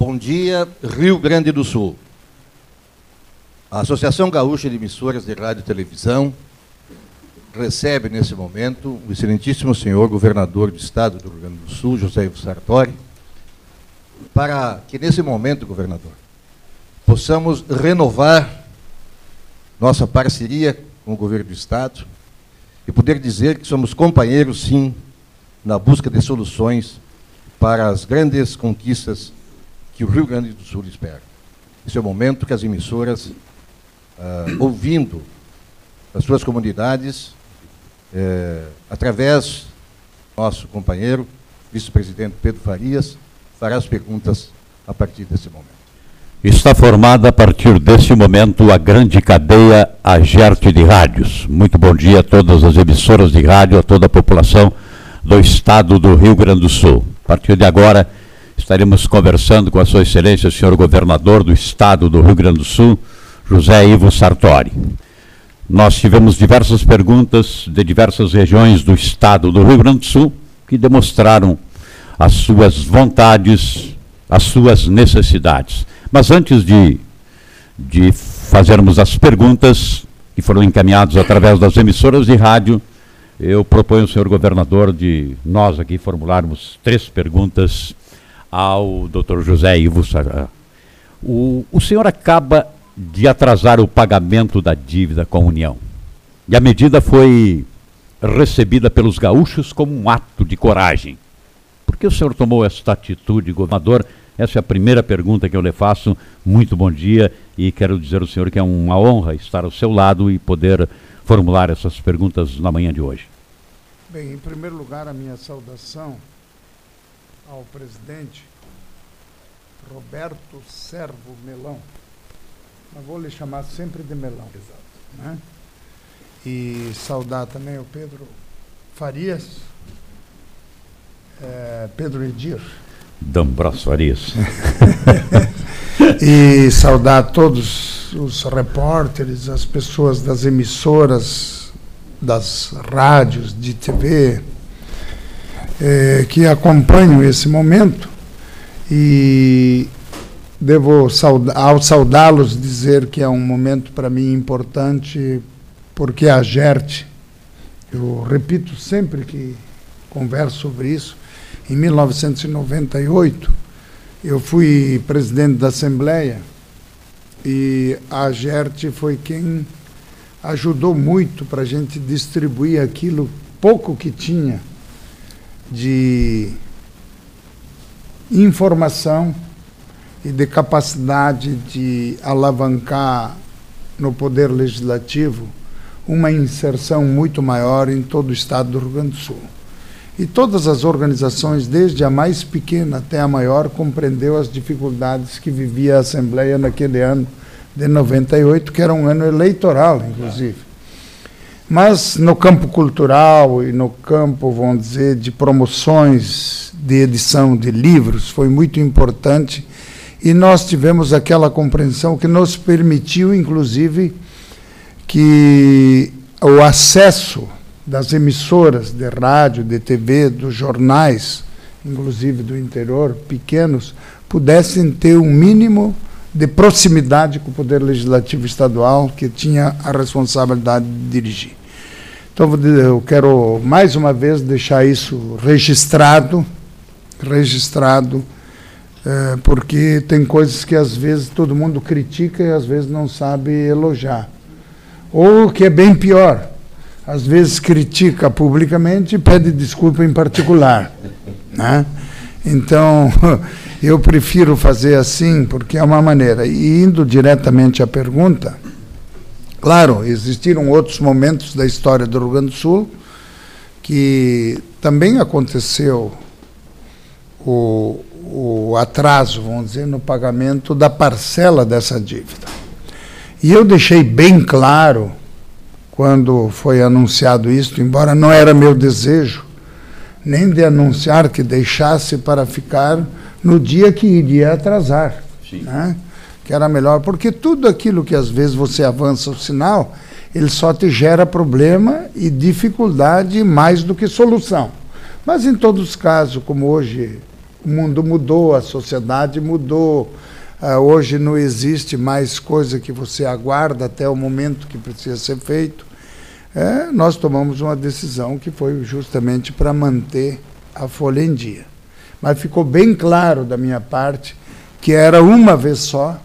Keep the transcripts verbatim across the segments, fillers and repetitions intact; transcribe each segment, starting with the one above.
Bom dia, Rio Grande do Sul. A Associação Gaúcha de Emissoras de Rádio e Televisão recebe, nesse momento, o excelentíssimo senhor governador do Estado do Rio Grande do Sul, José Ivo Sartori, para que, nesse momento, governador, possamos renovar nossa parceria com o governo do Estado e poder dizer que somos companheiros, sim, na busca de soluções para as grandes conquistas que o Rio Grande do Sul espera. Esse é o momento que as emissoras, ah, ouvindo as suas comunidades, eh, através do nosso companheiro, vice-presidente Pedro Farias, fará as perguntas a partir desse momento. Está formada a partir desse momento a grande cadeia Agerte de Rádios. Muito bom dia a todas as emissoras de rádio, a toda a população do Estado do Rio Grande do Sul. A partir de agora, estaremos conversando com a Sua Excelência, o senhor governador do Estado do Rio Grande do Sul, José Ivo Sartori. Nós tivemos diversas perguntas de diversas regiões do Estado do Rio Grande do Sul que demonstraram as suas vontades, as suas necessidades. Mas antes de, de fazermos as perguntas, que foram encaminhadas através das emissoras de rádio, eu proponho ao senhor governador de nós aqui formularmos três perguntas ao doutor José Ivo Sartori. O, o senhor acaba de atrasar o pagamento da dívida com a União. E a medida foi recebida pelos gaúchos como um ato de coragem. Por que o senhor tomou esta atitude, governador? Essa é a primeira pergunta que eu lhe faço. Muito bom dia e quero dizer ao senhor que é uma honra estar ao seu lado e poder formular essas perguntas na manhã de hoje. Bem, em primeiro lugar, a minha saudação ao presidente Roberto Servo Melão. Mas vou lhe chamar sempre de Melão. Exato. Né? E saudar também o Pedro Farias, é, Pedro Edir. D'Ambrosio Farias. E saudar todos os repórteres, as pessoas das emissoras, das rádios, de T V, é, que acompanham esse momento. E devo, saudar, ao saudá-los, dizer que é um momento para mim importante, porque a Agerte, eu repito sempre que converso sobre isso, em mil novecentos e noventa e oito, eu fui presidente da Assembleia e a Agerte foi quem ajudou muito para a gente distribuir aquilo pouco que tinha de informação e de capacidade de alavancar no Poder Legislativo uma inserção muito maior em todo o Estado do Rio Grande do Sul. E todas as organizações, desde a mais pequena até a maior, compreendeu as dificuldades que vivia a Assembleia naquele ano de noventa e oito, que era um ano eleitoral, inclusive. Mas no campo cultural e no campo, vamos dizer, de promoções de edição de livros, foi muito importante e nós tivemos aquela compreensão que nos permitiu, inclusive, que o acesso das emissoras de rádio, de T V, dos jornais, inclusive do interior, pequenos, pudessem ter um mínimo de proximidade com o Poder Legislativo Estadual, que tinha a responsabilidade de dirigir. Então, eu quero, mais uma vez, deixar isso registrado, registrado, é, porque tem coisas que, às vezes, todo mundo critica e, às vezes, não sabe elogiar. Ou, que é bem pior, às vezes critica publicamente e pede desculpa em particular, né? Então, eu prefiro fazer assim, porque é uma maneira. E indo diretamente à pergunta, claro, existiram outros momentos da história do Rio Grande do Sul que também aconteceu o, o atraso, vamos dizer, no pagamento da parcela dessa dívida. E eu deixei bem claro, quando foi anunciado isso, embora não era meu desejo, nem de anunciar que deixasse para ficar no dia que iria atrasar, né? Que era melhor, porque tudo aquilo que às vezes você avança o sinal, ele só te gera problema e dificuldade mais do que solução. Mas em todos os casos, como hoje O mundo mudou, a sociedade mudou. Uh, hoje não existe mais coisa que você aguarda até o momento que precisa ser feito. É, nós tomamos uma decisão que foi justamente para manter a folha em dia. Mas ficou bem claro da minha parte que era uma vez só,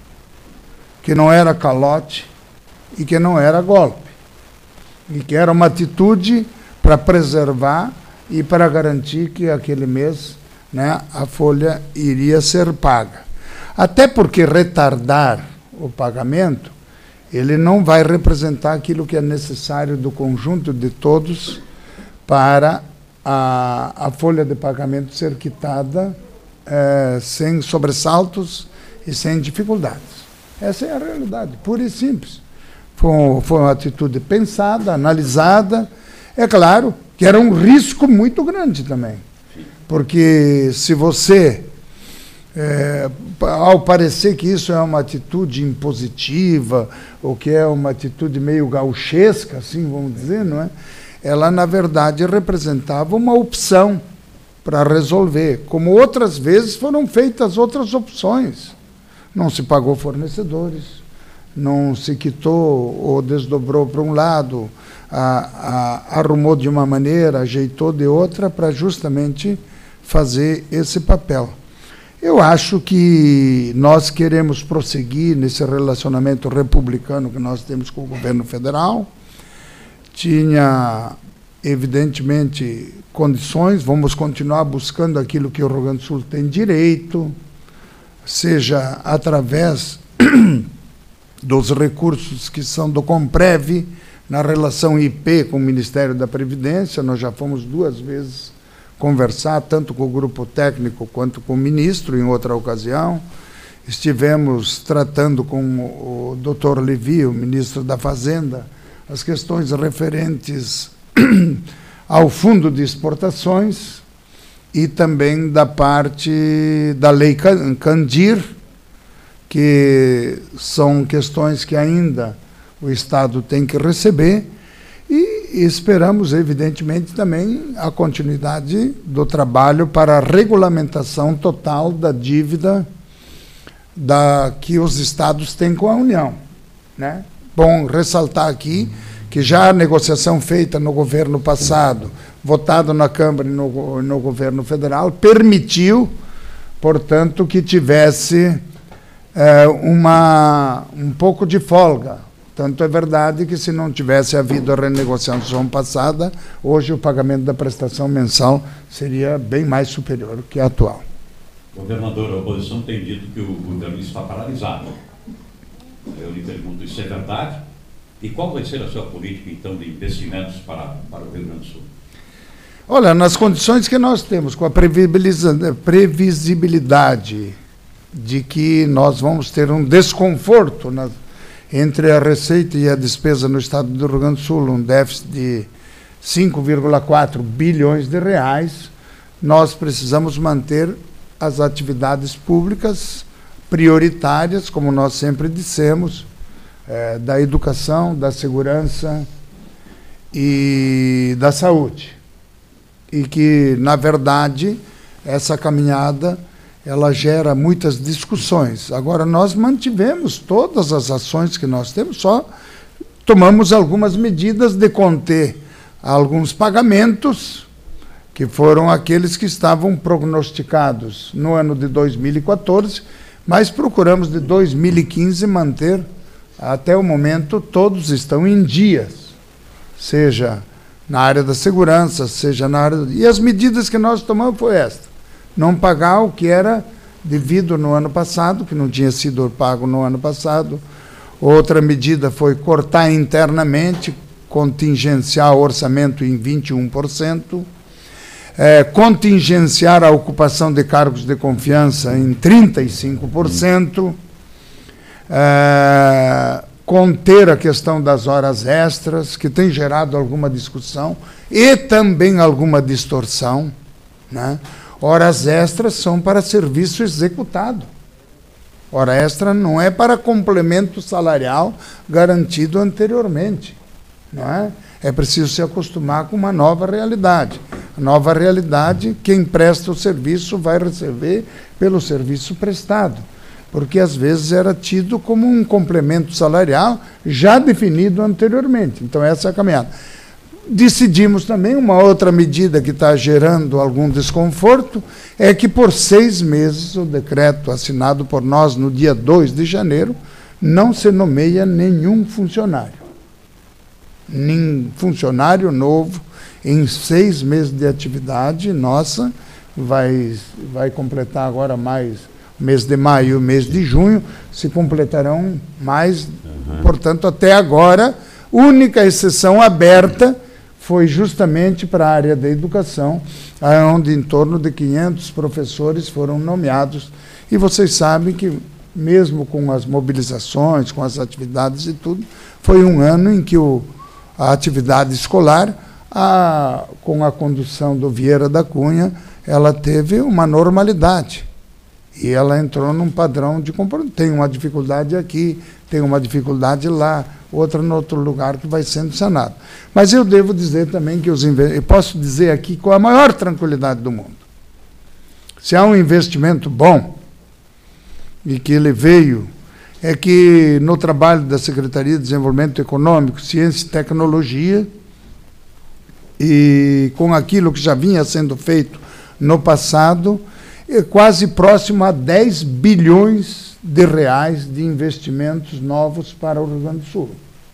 que não era calote e que não era golpe. E que era uma atitude para preservar e para garantir que aquele mês, né, a folha iria ser paga. Até porque retardar o pagamento, ele não vai representar aquilo que é necessário do conjunto de todos para a, a folha de pagamento ser quitada é, sem sobressaltos e sem dificuldades. Essa é a realidade, pura e simples. Foi, foi uma atitude pensada, analisada. É claro que era um risco muito grande também, porque se você... É, ao parecer que isso é uma atitude impositiva, ou que é uma atitude meio gauchesca, assim vamos dizer, não é? Ela, na verdade, representava uma opção para resolver, como outras vezes foram feitas outras opções. Não se pagou fornecedores, não se quitou ou desdobrou para um lado, a, a, arrumou de uma maneira, ajeitou de outra, para justamente fazer esse papel. Eu acho que nós queremos prosseguir nesse relacionamento republicano que nós temos com o governo federal. Tinha, evidentemente, condições, vamos continuar buscando aquilo que o Rio Grande do Sul tem direito, seja através dos recursos que são do Comprev, na relação I P com o Ministério da Previdência. Nós já fomos duas vezes conversar, tanto com o grupo técnico quanto com o ministro, em outra ocasião. Estivemos tratando com o doutor Levi, o ministro da Fazenda, as questões referentes ao Fundo de Exportações e também da parte da Lei Candir, que são questões que ainda o Estado tem que receber. E esperamos, evidentemente, também a continuidade do trabalho para a regulamentação total da dívida da, que os estados têm com a União, né? Bom ressaltar aqui que já a negociação feita no governo passado, votada na Câmara e no, no governo federal, permitiu, portanto, que tivesse é, uma, um pouco de folga. Tanto é verdade que, se não tivesse havido a renegociação passada, hoje o pagamento da prestação mensal seria bem mais superior que a atual. Governador, a oposição tem dito que o governo está paralisado. Eu lhe pergunto, isso é verdade? E qual vai ser a sua política, então, de investimentos para, para o Rio Grande do Sul? Olha, nas condições que nós temos, com a previsibilidade de que nós vamos ter um desconforto na entre a receita e a despesa no estado do Rio Grande do Sul, um déficit de cinco vírgula quatro bilhões de reais, nós precisamos manter as atividades públicas prioritárias, como nós sempre dissemos, é, da educação, da segurança e da saúde. E que, na verdade, essa caminhada ela gera muitas discussões. Agora, nós mantivemos todas as ações que nós temos, só tomamos algumas medidas de conter alguns pagamentos, que foram aqueles que estavam prognosticados no ano de dois mil e quatorze, mas procuramos de dois mil e quinze manter, até o momento, todos estão em dias, seja na área da segurança, seja na área... E as medidas que nós tomamos foi esta: não pagar o que era devido no ano passado, que não tinha sido pago no ano passado. Outra medida foi cortar internamente, contingenciar o orçamento em vinte e um por cento, é, contingenciar a ocupação de cargos de confiança em trinta e cinco por cento, é, conter a questão das horas extras, que tem gerado alguma discussão e também alguma distorção, né? Horas extras são para serviço executado. Hora extra não é para complemento salarial garantido anteriormente, não é? É preciso se acostumar com uma nova realidade. A nova realidade, quem presta o serviço vai receber pelo serviço prestado, porque às vezes era tido como um complemento salarial já definido anteriormente. Então essa é a caminhada. Decidimos também, uma outra medida que está gerando algum desconforto, é que por seis meses o decreto assinado por nós no dia dois de janeiro não se nomeia nenhum funcionário. Nem funcionário novo em seis meses de atividade nossa, vai, vai completar agora mais mês de maio e o mês de junho, se completarão mais, uhum. Portanto, até agora, única exceção aberta foi justamente para a área da educação, onde em torno de quinhentos professores foram nomeados. E vocês sabem que, mesmo com as mobilizações, com as atividades e tudo, foi um ano em que o, a atividade escolar, a, com a condução do Vieira da Cunha, ela teve uma normalidade. E ela entrou num padrão de comportamento. Tem uma dificuldade aqui, tem uma dificuldade lá, outra em outro lugar que vai sendo sanado. Mas eu devo dizer também que os investimentos, eu posso dizer aqui com a maior tranquilidade do mundo, se há um investimento bom, e que ele veio, é que no trabalho da Secretaria de Desenvolvimento Econômico, Ciência e Tecnologia, e com aquilo que já vinha sendo feito no passado, é quase próximo a dez bilhões de reais de investimentos novos para o Rio Grande do Sul.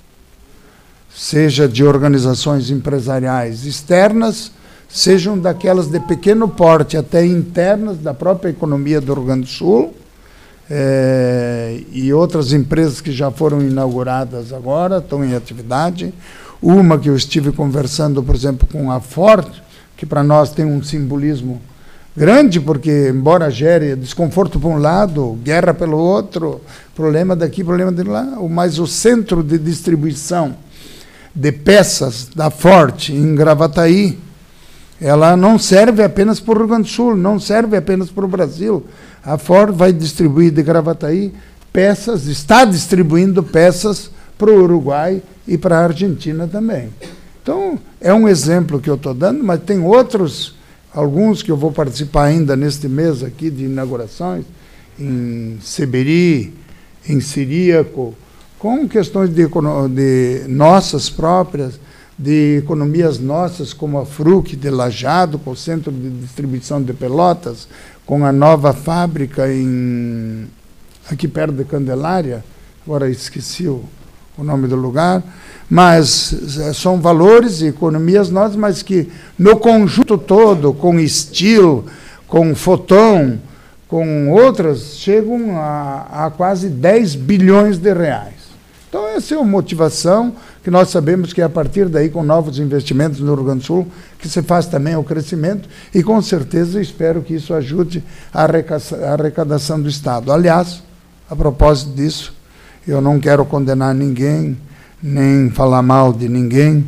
Seja de organizações empresariais externas, sejam daquelas de pequeno porte até internas da própria economia do Rio Grande do Sul, é, e outras empresas que já foram inauguradas agora, estão em atividade. Uma que eu estive conversando, por exemplo, com a Ford, que para nós tem um simbolismo grande, porque, embora gere desconforto por um lado, guerra pelo outro, problema daqui, problema de lá, mas o centro de distribuição de peças da Ford em Gravataí, ela não serve apenas para o Rio Grande do Sul, não serve apenas para o Brasil. A Ford vai distribuir de Gravataí peças, está distribuindo peças para o Uruguai e para a Argentina também. Então, é um exemplo que eu estou dando, mas tem outros, alguns que eu vou participar ainda neste mês aqui de inaugurações, em Seberi, em Siríaco, com questões de, de nossas próprias, de economias nossas, como a Fruc de Lajeado, com o Centro de Distribuição de Pelotas, com a nova fábrica em, aqui perto de Candelária, agora esqueci o, o nome do lugar, mas são valores e economias nossas, mas que no conjunto todo, com Steel, com Foton, com outras, chegam a, a quase dez bilhões de reais. Então, essa é uma motivação que nós sabemos que é a partir daí, com novos investimentos no Rio Grande do Sul, que se faz também o crescimento, e com certeza espero que isso ajude a arrecadação do Estado. Aliás, a propósito disso, eu não quero condenar ninguém, nem falar mal de ninguém,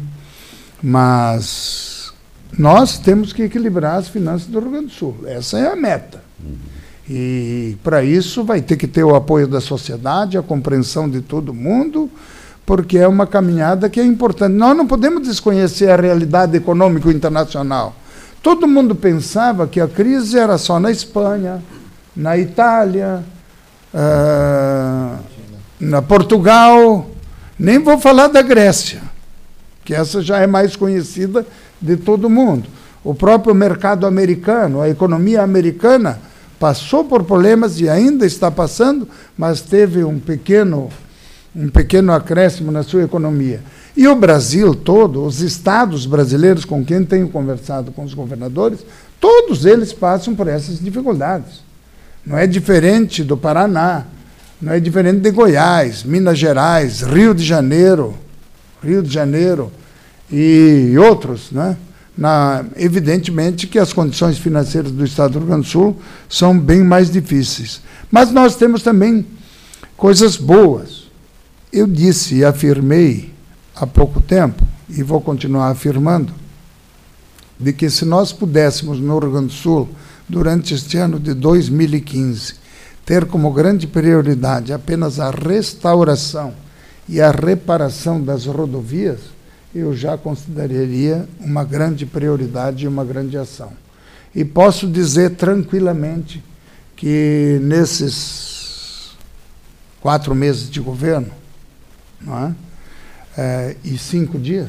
mas nós temos que equilibrar as finanças do Rio Grande do Sul. Essa é a meta. E, para isso, vai ter que ter o apoio da sociedade, a compreensão de todo mundo, porque é uma caminhada que é importante. Nós não podemos desconhecer a realidade econômica internacional. Todo mundo pensava que a crise era só na Espanha, na Itália, uh, na Portugal, nem vou falar da Grécia, que essa já é mais conhecida de todo mundo. O próprio mercado americano, a economia americana, passou por problemas e ainda está passando, mas teve um pequeno, um pequeno acréscimo na sua economia. E o Brasil todo, os estados brasileiros com quem tenho conversado com os governadores, todos eles passam por essas dificuldades. Não é diferente do Paraná, não é diferente de Goiás, Minas Gerais, Rio de Janeiro, Rio de Janeiro e outros, né? Na, evidentemente que as condições financeiras do Estado do Rio Grande do Sul são bem mais difíceis. Mas nós temos também coisas boas. Eu disse e afirmei há pouco tempo, e vou continuar afirmando, de que se nós pudéssemos no Rio Grande do Sul, durante este ano de dois mil e quinze, ter como grande prioridade apenas a restauração e a reparação das rodovias, eu já consideraria uma grande prioridade e uma grande ação. E posso dizer tranquilamente que nesses quatro meses de governo, não é? É, e cinco dias,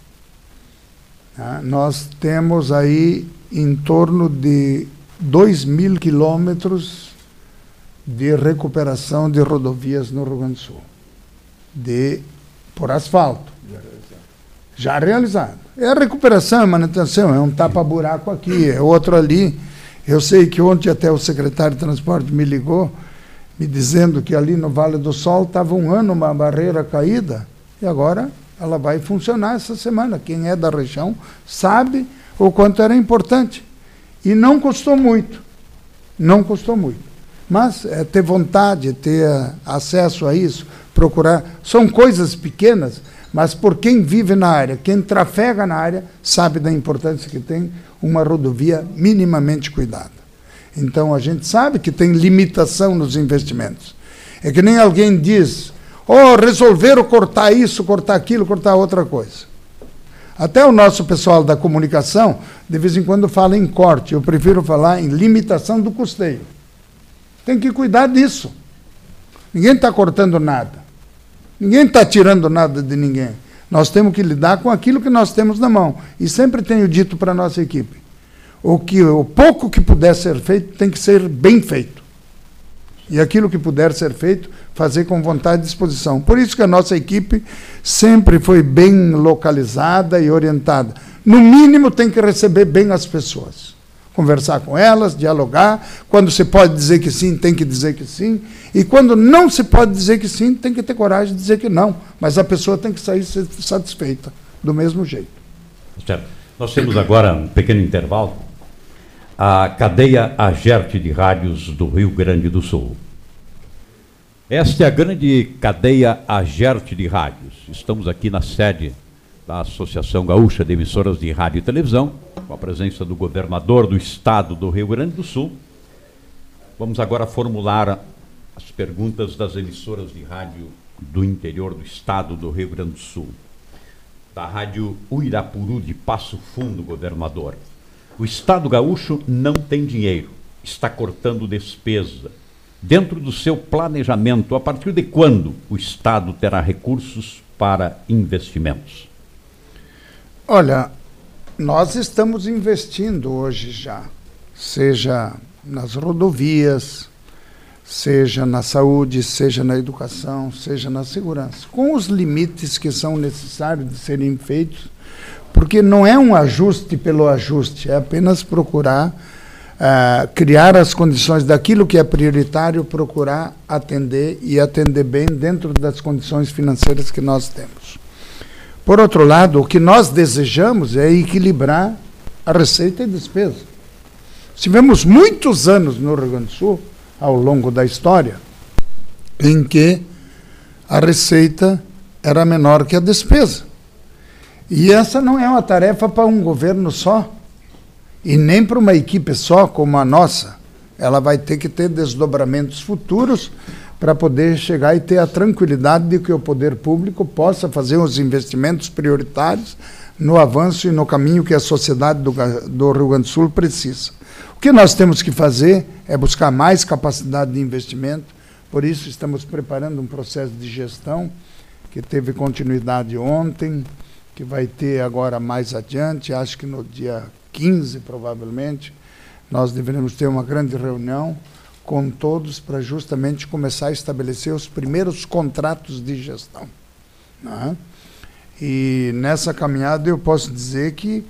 né, nós temos aí em torno de dois mil quilômetros de recuperação de rodovias no Rio Grande do Sul, de, por asfalto. Já realizado. É a recuperação, é manutenção, é um tapa-buraco aqui, é outro ali. Eu sei que ontem até o secretário de Transporte me ligou, me dizendo que ali no Vale do Sol estava um ano uma barreira caída, e agora ela vai funcionar essa semana. Quem é da região sabe o quanto era importante. E não custou muito. Não custou muito. Mas é ter vontade, ter acesso a isso, procurar. São coisas pequenas, mas por quem vive na área, quem trafega na área, sabe da importância que tem uma rodovia minimamente cuidada. Então, a gente sabe que tem limitação nos investimentos. É que nem alguém diz, oh, resolveram cortar isso, cortar aquilo, cortar outra coisa. Até o nosso pessoal da comunicação, de vez em quando, fala em corte. Eu prefiro falar em limitação do custeio. Tem que cuidar disso. Ninguém está cortando nada. Ninguém está tirando nada de ninguém. Nós temos que lidar com aquilo que nós temos na mão. E sempre tenho dito para a nossa equipe, o, que, o pouco que puder ser feito tem que ser bem feito. E aquilo que puder ser feito, fazer com vontade e disposição. Por isso que a nossa equipe sempre foi bem localizada e orientada. No mínimo, tem que receber bem as pessoas. Conversar com elas, dialogar. Quando se pode dizer que sim, tem que dizer que sim. E quando não se pode dizer que sim, tem que ter coragem de dizer que não. Mas a pessoa tem que sair satisfeita, do mesmo jeito. Certo. Nós temos agora um pequeno intervalo. A cadeia Agerte de Rádios do Rio Grande do Sul. Esta é a grande cadeia Agerte de Rádios. Estamos aqui na sede da Associação Gaúcha de Emissoras de Rádio e Televisão, com a presença do governador do estado do Rio Grande do Sul. Vamos agora formular as perguntas das emissoras de rádio do interior do estado do Rio Grande do Sul. Da rádio Uirapuru de Passo Fundo, governador. O estado gaúcho não tem dinheiro, está cortando despesa. Dentro do seu planejamento, a partir de quando o estado terá recursos para investimentos? Olha, nós estamos investindo hoje já, seja nas rodovias, seja na saúde, seja na educação, seja na segurança, com os limites que são necessários de serem feitos, porque não é um ajuste pelo ajuste, é apenas procurar uh, criar as condições daquilo que é prioritário, procurar atender e atender bem dentro das condições financeiras que nós temos. Por outro lado, o que nós desejamos é equilibrar a receita e despesa. Tivemos muitos anos no Rio Grande do Sul, ao longo da história, em que a receita era menor que a despesa. E essa não é uma tarefa para um governo só, e nem para uma equipe só como a nossa. Ela vai ter que ter desdobramentos futuros para poder chegar e ter a tranquilidade de que o poder público possa fazer os investimentos prioritários no avanço e no caminho que a sociedade do, do Rio Grande do Sul precisa. O que nós temos que fazer é buscar mais capacidade de investimento, por isso estamos preparando um processo de gestão que teve continuidade ontem, que vai ter agora mais adiante, acho que no dia quinze, provavelmente, nós deveremos ter uma grande reunião com todos para justamente começar a estabelecer os primeiros contratos de gestão. Né? E nessa caminhada eu posso dizer que,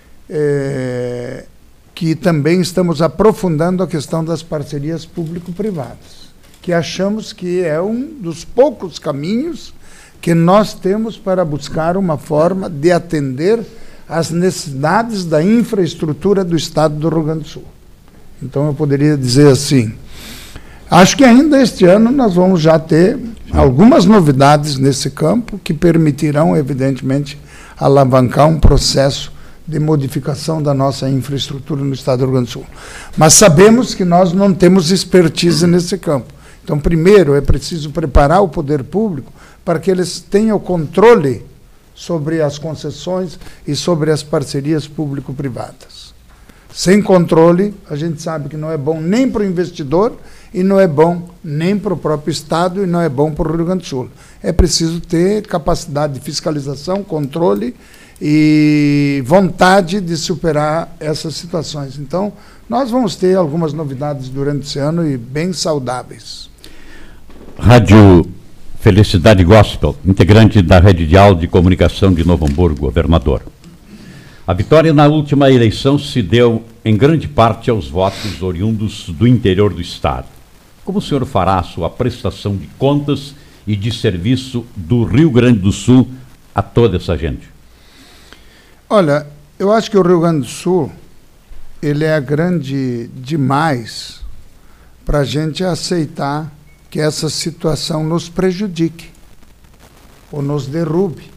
é, que também estamos aprofundando a questão das parcerias público-privadas, que achamos que é um dos poucos caminhos que nós temos para buscar uma forma de atender às necessidades da infraestrutura do estado do Rio Grande do Sul. Então eu poderia dizer assim, acho que ainda este ano nós vamos já ter algumas novidades nesse campo que permitirão, evidentemente, alavancar um processo de modificação da nossa infraestrutura no estado do Rio Grande do Sul. Mas sabemos que nós não temos expertise nesse campo. Então, primeiro, é preciso preparar o poder público para que eles tenham controle sobre as concessões e sobre as parcerias público-privadas. Sem controle, a gente sabe que não é bom nem para o investidor e não é bom nem para o próprio Estado e não é bom para o Rio Grande do Sul. É preciso ter capacidade de fiscalização, controle e vontade de superar essas situações. Então, nós vamos ter algumas novidades durante esse ano e bem saudáveis. Rádio Felicidade Gospel, integrante da Rede de Áudio de Comunicação de Novo Hamburgo, governador. A vitória na última eleição se deu, em grande parte, aos votos oriundos do interior do Estado. Como o senhor fará a sua prestação de contas e de serviço do Rio Grande do Sul a toda essa gente? Olha, eu acho que o Rio Grande do Sul, ele é grande demais para a gente aceitar que essa situação nos prejudique ou nos derrube.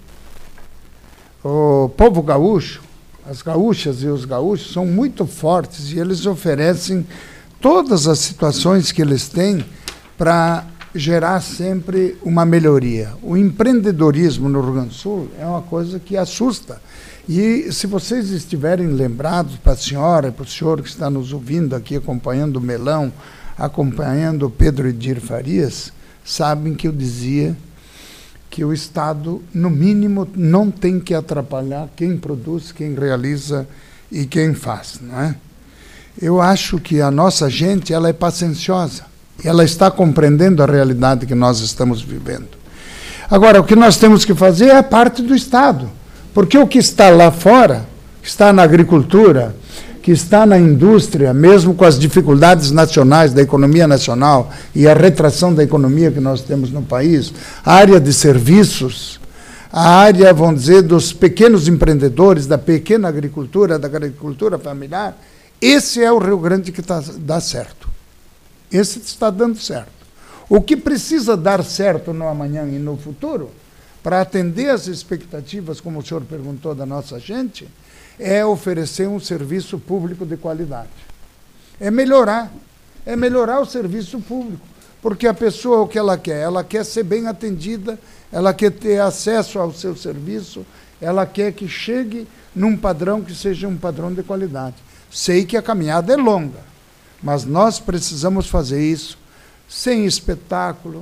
O povo gaúcho, as gaúchas e os gaúchos são muito fortes e eles oferecem todas as situações que eles têm para gerar sempre uma melhoria. O empreendedorismo no Rio Grande do Sul é uma coisa que assusta. E se vocês estiverem lembrados, para a senhora e para o senhor que está nos ouvindo aqui, acompanhando o Melão, acompanhando o Pedro Edir Farias, sabem que eu dizia que o Estado, no mínimo, não tem que atrapalhar quem produz, quem realiza e quem faz, não é? Eu acho que a nossa gente, ela é pacienciosa, ela está compreendendo a realidade que nós estamos vivendo. Agora, o que nós temos que fazer é a parte do Estado, porque o que está lá fora, que está na agricultura, que está na indústria, mesmo com as dificuldades nacionais da economia nacional e a retração da economia que nós temos no país, a área de serviços, a área, vamos dizer, dos pequenos empreendedores, da pequena agricultura, da agricultura familiar, esse é o Rio Grande que tá, dá certo. Esse está dando certo. O que precisa dar certo no amanhã e no futuro, para atender as expectativas, como o senhor perguntou, da nossa gente, é oferecer um serviço público de qualidade. É melhorar, é melhorar o serviço público, porque a pessoa, o que ela quer? Ela quer ser bem atendida, ela quer ter acesso ao seu serviço, ela quer que chegue num padrão que seja um padrão de qualidade. Sei que a caminhada é longa, mas nós precisamos fazer isso sem espetáculo,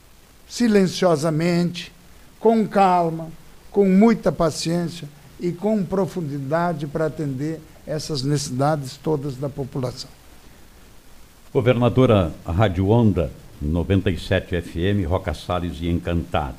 silenciosamente, com calma, com muita paciência e com profundidade para atender essas necessidades todas da população. Governadora, a Rádio Onda, noventa e sete F M, Roca Salles e Encantado.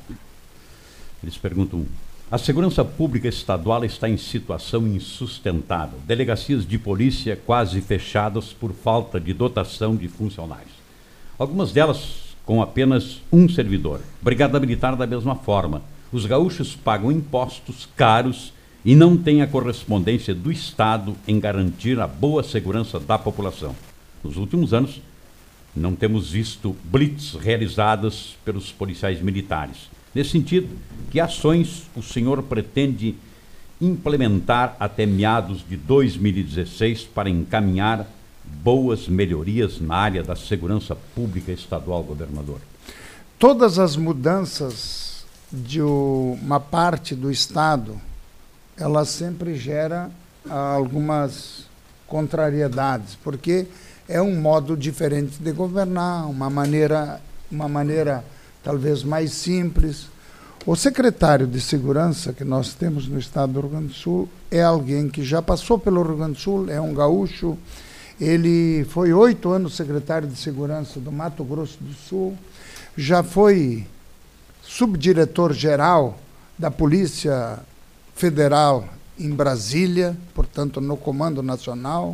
Eles perguntam: a segurança pública estadual está em situação insustentável. Delegacias de polícia quase fechadas por falta de dotação de funcionários. Algumas delas com apenas um servidor. Brigada Militar da mesma forma. Os gaúchos pagam impostos caros e não têm a correspondência do Estado em garantir a boa segurança da população. Nos últimos anos, não temos visto blitz realizadas pelos policiais militares. Nesse sentido, que ações o senhor pretende implementar até meados de dois mil e dezesseis para encaminhar boas melhorias na área da segurança pública estadual, governador? Todas as mudanças de uma parte do Estado, ela sempre gera algumas contrariedades, porque é um modo diferente de governar, uma maneira, uma maneira talvez mais simples. O secretário de Segurança que nós temos no estado do Rio Grande do Sul é alguém que já passou pelo Rio Grande do Sul, é um gaúcho. Ele foi oito anos secretário de Segurança do Mato Grosso do Sul, já foi subdiretor-geral da Polícia Federal em Brasília, portanto, no Comando Nacional,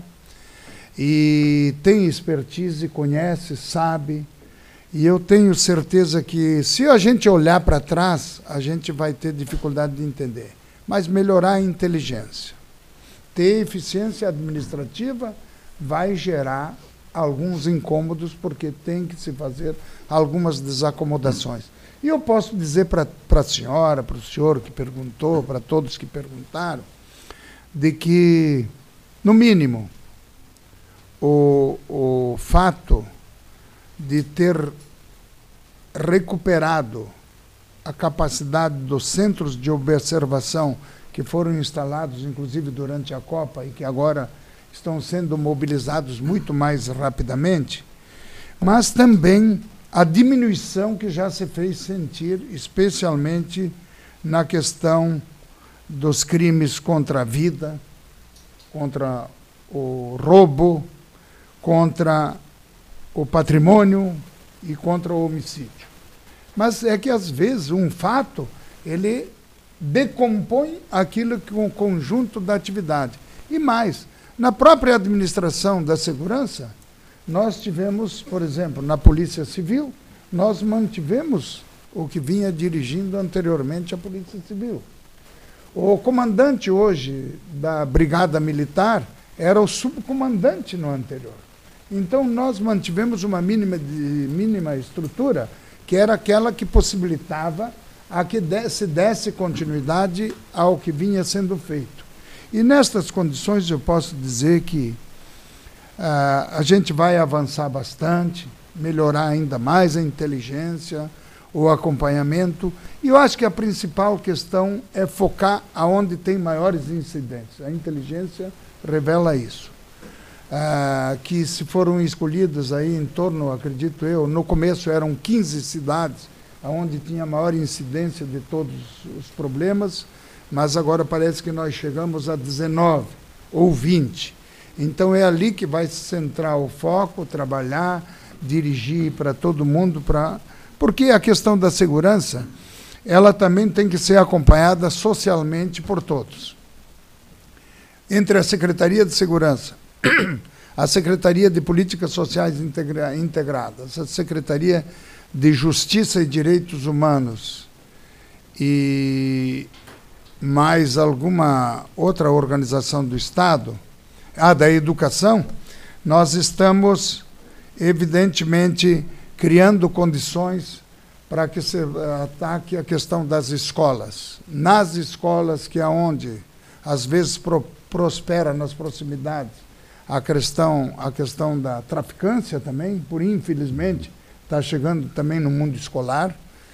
e tem expertise, conhece, sabe, e eu tenho certeza que, se a gente olhar para trás, a gente vai ter dificuldade de entender, mas melhorar a inteligência. Ter eficiência administrativa vai gerar alguns incômodos, porque tem que se fazer algumas desacomodações. E eu posso dizer para a senhora, para o senhor que perguntou, para todos que perguntaram, de que, no mínimo, o, o fato de ter recuperado a capacidade dos centros de observação que foram instalados, inclusive durante a Copa, e que agora estão sendo mobilizados muito mais rapidamente, mas também a diminuição que já se fez sentir, especialmente na questão dos crimes contra a vida, contra o roubo, contra o patrimônio e contra o homicídio. Mas é que, às vezes, um fato, ele decompõe aquilo que é um conjunto da atividade. E mais, na própria administração da segurança, nós tivemos, por exemplo, na Polícia Civil, nós mantivemos o que vinha dirigindo anteriormente a Polícia Civil. O comandante hoje da Brigada Militar era o subcomandante no anterior. Então, nós mantivemos uma mínima, de, mínima estrutura, que era aquela que possibilitava a que se desse continuidade ao que vinha sendo feito. E nestas condições eu posso dizer que uh, a gente vai avançar bastante, melhorar ainda mais a inteligência, o acompanhamento, e eu acho que a principal questão é focar aonde tem maiores incidentes. A inteligência revela isso. Uh, que se foram escolhidas aí em torno, acredito eu, no começo eram quinze cidades onde tinha maior incidência de todos os problemas, mas agora parece que nós chegamos a dezenove ou vinte. Então é ali que vai se centrar o foco, trabalhar, dirigir para todo mundo, pra... porque a questão da segurança, ela também tem que ser acompanhada socialmente por todos. Entre a Secretaria de Segurança, a Secretaria de Políticas Sociais Integra Integradas, a Secretaria de Justiça e Direitos Humanos e mais alguma outra organização do Estado, a da Educação, nós estamos, evidentemente, criando condições para que se ataque a questão das escolas. Nas escolas que é onde, às vezes, pro prospera nas proximidades, A questão, a questão da traficância também, por infelizmente, está chegando também no mundo escolar.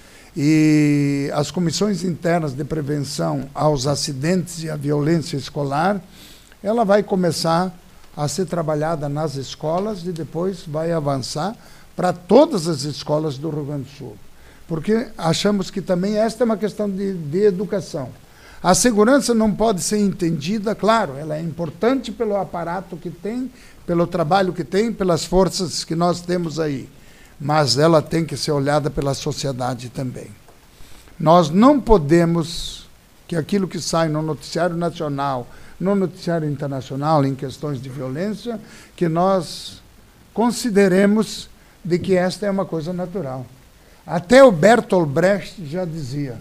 E as comissões internas de prevenção aos acidentes e à violência escolar, ela vai começar a ser trabalhada nas escolas e depois vai avançar para todas as escolas do Rio Grande do Sul. Porque achamos que também esta é uma questão de, de educação. A segurança não pode ser entendida, claro, ela é importante pelo aparato que tem, pelo trabalho que tem, pelas forças que nós temos aí, mas ela tem que ser olhada pela sociedade também. Nós não podemos que aquilo que sai no noticiário nacional, no noticiário internacional, em questões de violência, que nós consideremos de que esta é uma coisa natural. Até o Bertolt Brecht já dizia: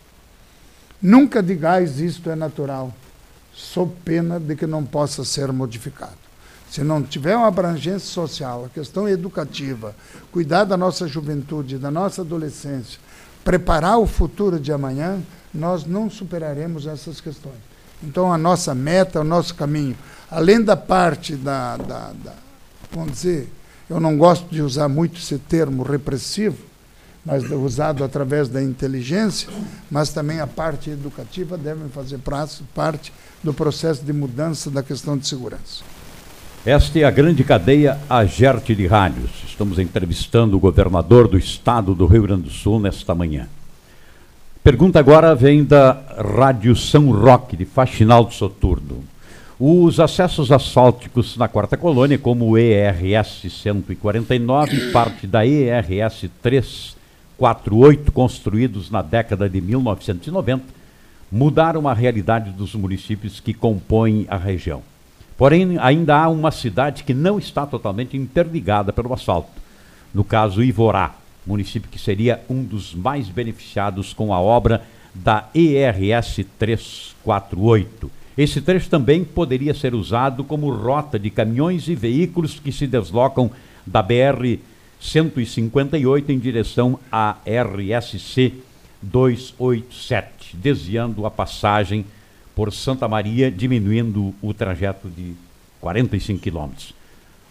nunca digais isto é natural, sob pena de que não possa ser modificado. Se não tiver uma abrangência social, a questão educativa, cuidar da nossa juventude, da nossa adolescência, preparar o futuro de amanhã, nós não superaremos essas questões. Então, a nossa meta, o nosso caminho, além da parte da, da, da vamos dizer, eu não gosto de usar muito esse termo repressivo, mas usado através da inteligência, mas também a parte educativa deve fazer parte do processo de mudança da questão de segurança. Esta é a grande cadeia Agerte de Rádios. Estamos entrevistando o governador do estado do Rio Grande do Sul nesta manhã. Pergunta agora vem da Rádio São Roque, de Faxinal do Soturno. Os acessos asfálticos na quarta colônia, como o E R S cento e quarenta e nove, parte da E R S trezentos e quarenta e oito, construídos na década de mil novecentos e noventa, mudaram a realidade dos municípios que compõem a região. Porém, ainda há uma cidade que não está totalmente interligada pelo asfalto. No caso, Ivorá, município que seria um dos mais beneficiados com a obra da E R S trezentos e quarenta e oito. Esse trecho também poderia ser usado como rota de caminhões e veículos que se deslocam da B R cento e cinquenta e oito em direção à R S C duzentos e oitenta e sete, desviando a passagem por Santa Maria, diminuindo o trajeto de quarenta e cinco quilômetros.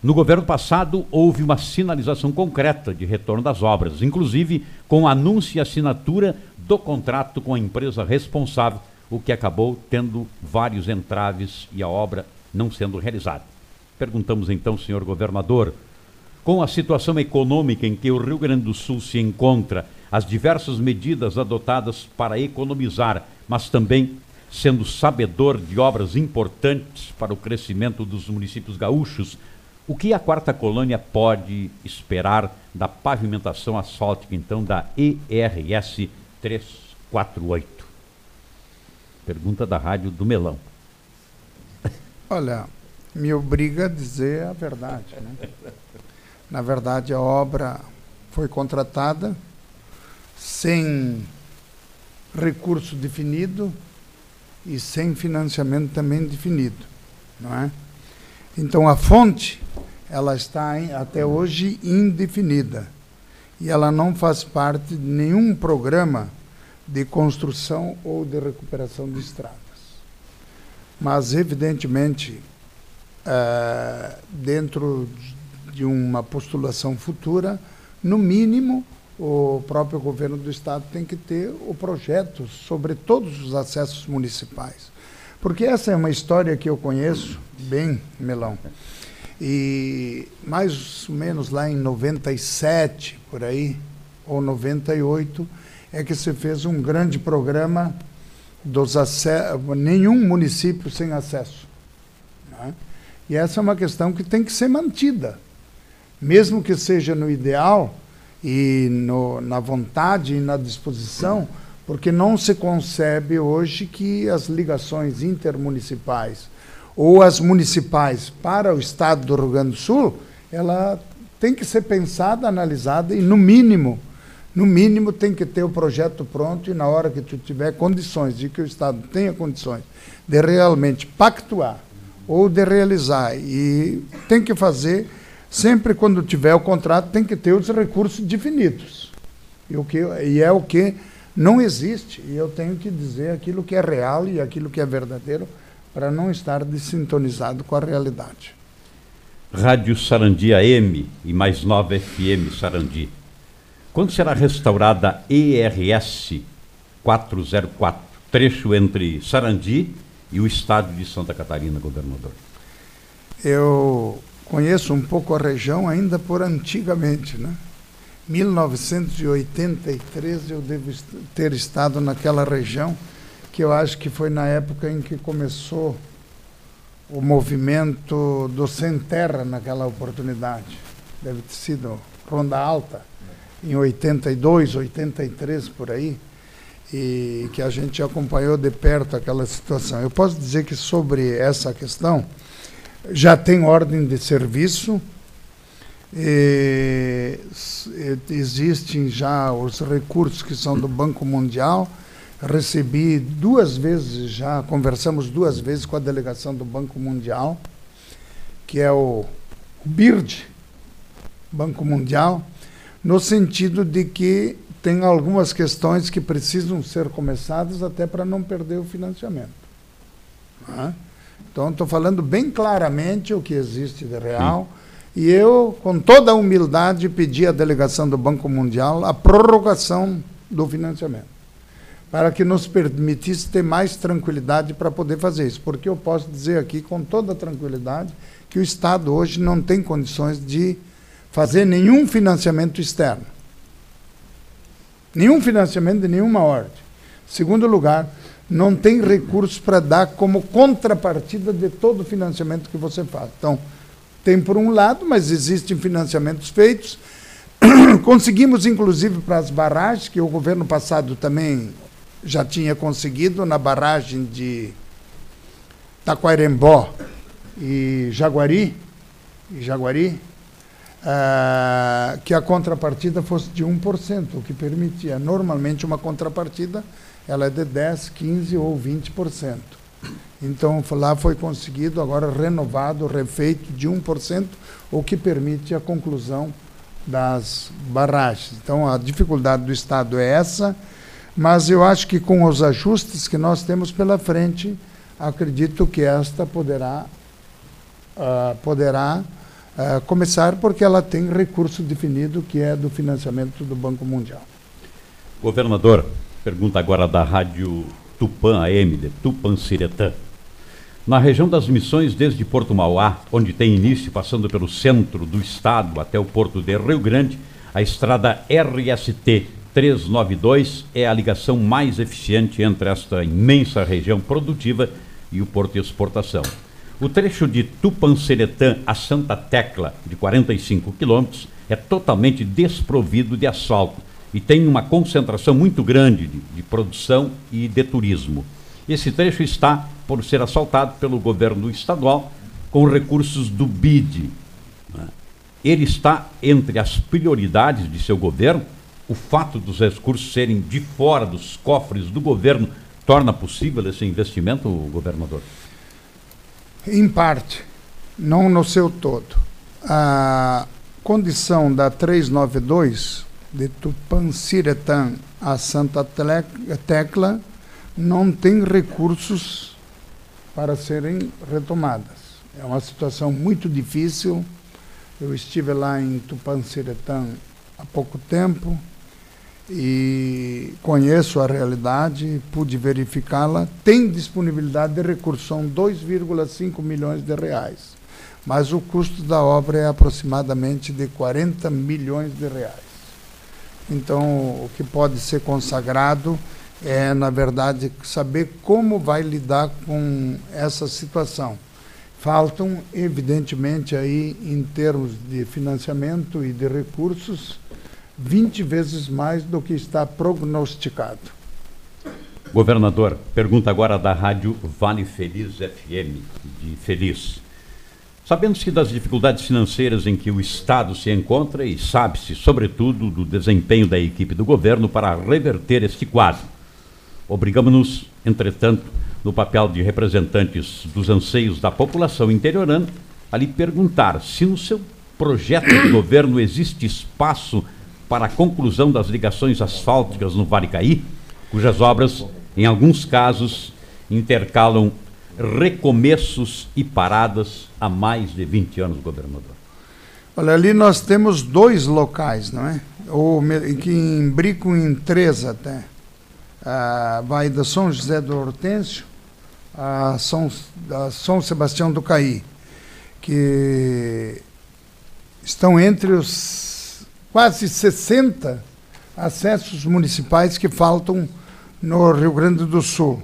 No governo passado, houve uma sinalização concreta de retorno das obras, inclusive com anúncio e assinatura do contrato com a empresa responsável, o que acabou tendo vários entraves e a obra não sendo realizada. Perguntamos então, senhor governador, com a situação econômica em que o Rio Grande do Sul se encontra, as diversas medidas adotadas para economizar, mas também sendo sabedor de obras importantes para o crescimento dos municípios gaúchos, o que a Quarta Colônia pode esperar da pavimentação asfáltica, então, da E R S trezentos e quarenta e oito? Pergunta da Rádio do Melão. Olha, me obriga a dizer a verdade, né? Na verdade, a obra foi contratada sem recurso definido e sem financiamento também definido, não é? Então, a fonte, ela está em, até hoje indefinida e ela não faz parte de nenhum programa de construção ou de recuperação de estradas. Mas, evidentemente, uh, dentro de uma postulação futura, no mínimo, o próprio governo do Estado tem que ter o projeto sobre todos os acessos municipais. Porque essa é uma história que eu conheço bem, Melão. E mais ou menos lá em noventa e sete, por aí, ou noventa e oito, é que se fez um grande programa dos acessos, nenhum município sem acesso, né? E essa é uma questão que tem que ser mantida, mesmo que seja no ideal e no, na vontade e na disposição, porque não se concebe hoje que as ligações intermunicipais ou as municipais para o Estado do Rio Grande do Sul, ela tem que ser pensada, analisada e, no mínimo, no mínimo, tem que ter o projeto pronto e, na hora que tu tiver condições, de que o Estado tenha condições de realmente pactuar ou de realizar, e tem que fazer, sempre quando tiver o contrato, tem que ter os recursos definidos. E, o que, e é o que não existe, e eu tenho que dizer aquilo que é real e aquilo que é verdadeiro, para não estar desintonizado com a realidade. Rádio Sarandi A M e mais nova F M Sarandi. Quando será restaurada a E R S quatrocentos e quatro, trecho entre Sarandi e o estado de Santa Catarina, governador? Eu conheço um pouco a região ainda por antigamente, né? mil novecentos e oitenta e três eu devo ter estado naquela região, que eu acho que foi na época em que começou o movimento do Sem Terra naquela oportunidade. Deve ter sido Ronda Alta, em oitenta e dois, oitenta e três, por aí, e que a gente acompanhou de perto aquela situação. Eu posso dizer que sobre essa questão já tem ordem de serviço, e existem já os recursos que são do Banco Mundial. Recebi duas vezes já, conversamos duas vezes com a delegação do Banco Mundial, que é o B I R D, Banco Mundial, no sentido de que tem algumas questões que precisam ser começadas até para não perder o financiamento. Então, estou falando bem claramente o que existe de real. Sim. E eu, com toda a humildade, pedi à delegação do Banco Mundial a prorrogação do financiamento, para que nos permitisse ter mais tranquilidade para poder fazer isso. Porque eu posso dizer aqui com toda tranquilidade que o Estado hoje não tem condições de fazer nenhum financiamento externo. Nenhum financiamento de nenhuma ordem. Segundo lugar, não tem recursos para dar como contrapartida de todo o financiamento que você faz. Então, tem por um lado, mas existem financiamentos feitos. Conseguimos, inclusive, para as barragens, que o governo passado também já tinha conseguido, na barragem de Taquarembó e Jaguari, e Jaguari uh, que a contrapartida fosse de um por cento, o que permitia. Normalmente, uma contrapartida ela é de dez, quinze ou vinte por cento. Então, lá foi conseguido, agora renovado, refeito de um por cento, o que permite a conclusão das barragens. Então, a dificuldade do Estado é essa, mas eu acho que com os ajustes que nós temos pela frente, acredito que esta poderá, uh, poderá uh, começar porque ela tem recurso definido que é do financiamento do Banco Mundial. Governador, pergunta agora da Rádio Tupã A M, de Tupanciretã. Na região das Missões, desde Porto Mauá, onde tem início, passando pelo centro do estado até o porto de Rio Grande, a estrada R S T trezentos e noventa e dois é a ligação mais eficiente entre esta imensa região produtiva e o porto de exportação. O trecho de Tupanciretã a Santa Tecla, de quarenta e cinco quilômetros, é totalmente desprovido de asfalto e tem uma concentração muito grande de, de produção e de turismo. Esse trecho está por ser asfaltado pelo governo estadual com recursos do B I D. Ele está entre as prioridades de seu governo. O fato dos recursos serem de fora dos cofres do governo torna possível esse investimento, governador? Em parte, não no seu todo. A condição da trezentos e noventa e dois, de Tupanciretã a Santa Tecla, não tem recursos para serem retomadas. É uma situação muito difícil. Eu estive lá em Tupanciretã há pouco tempo e conheço a realidade, pude verificá-la. Tem disponibilidade de recursos, são dois vírgula cinco milhões de reais, mas o custo da obra é aproximadamente de quarenta milhões de reais. Então, o que pode ser consagrado é, na verdade, saber como vai lidar com essa situação. Faltam, evidentemente, aí, em termos de financiamento e de recursos, vinte vezes mais do que está prognosticado. Governador, pergunta agora da Rádio Vale Feliz F M, de Feliz. Sabendo-se das dificuldades financeiras em que o Estado se encontra e sabe-se, sobretudo, do desempenho da equipe do governo para reverter este quadro, obrigamos-nos, entretanto, no papel de representantes dos anseios da população interiorana, a lhe perguntar se no seu projeto de governo existe espaço para a conclusão das ligações asfálticas no Varicaí, cujas obras, em alguns casos, intercalam recomeços e paradas há mais de vinte anos, governador. Olha, ali nós temos dois locais, não é? Ou que imbricam em três até. Ah, vai da São José do Hortêncio a São, a São Sebastião do Caí, que estão entre os quase sessenta acessos municipais que faltam no Rio Grande do Sul.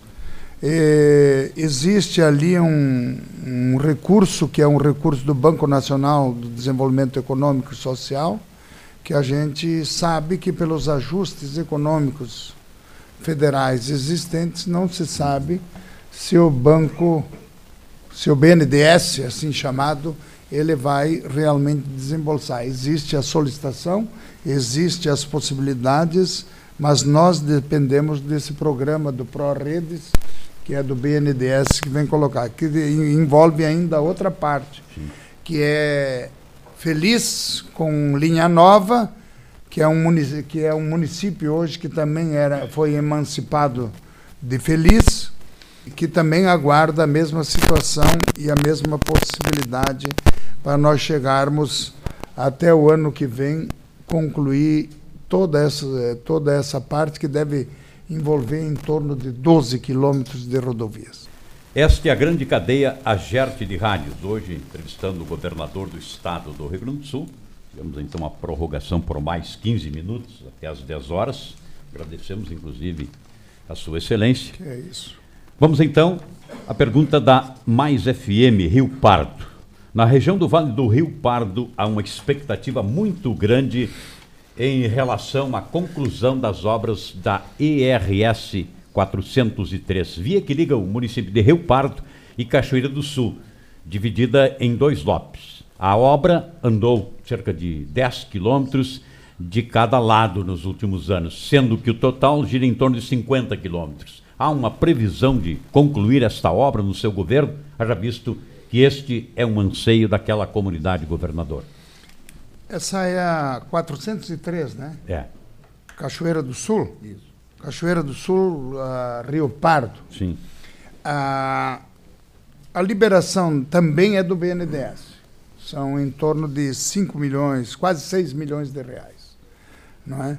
E existe ali um, um recurso, que é um recurso do Banco Nacional do Desenvolvimento Econômico e Social, que a gente sabe que pelos ajustes econômicos federais existentes não se sabe se o banco, se o B N D E S, assim chamado, ele vai realmente desembolsar. Existe a solicitação, existem as possibilidades, mas nós dependemos desse programa do ProRedes, que é do B N D E S, que vem colocar, que envolve ainda outra parte, sim, que é Feliz com Linha Nova, que é um município, que é um município hoje que também era, foi emancipado de Feliz, que também aguarda a mesma situação e a mesma possibilidade para nós chegarmos até o ano que vem, concluir toda essa, toda essa parte que deve envolver em torno de doze quilômetros de rodovias. Esta é a grande cadeia Agerte de Rádios, hoje entrevistando o governador do estado do Rio Grande do Sul. Tivemos então uma prorrogação por mais quinze minutos, até às dez horas. Agradecemos, inclusive, a sua excelência. Que é isso. Vamos então à pergunta da Mais F M Rio Pardo. Na região do Vale do Rio Pardo há uma expectativa muito grande em relação à conclusão das obras da E R S quatrocentos e três, via que liga o município de Rio Pardo e Cachoeira do Sul, dividida em dois lopes. A obra andou cerca de dez quilômetros de cada lado nos últimos anos, sendo que o total gira em torno de cinquenta quilômetros. Há uma previsão de concluir esta obra no seu governo, haja visto que este é um anseio daquela comunidade, governador? Essa é a quatrocentos e três, né? É. Cachoeira do Sul? Isso. Cachoeira do Sul, uh, Rio Pardo. Sim. Uh, a liberação também é do B N D E S. São em torno de cinco milhões, quase seis milhões de reais. Não é?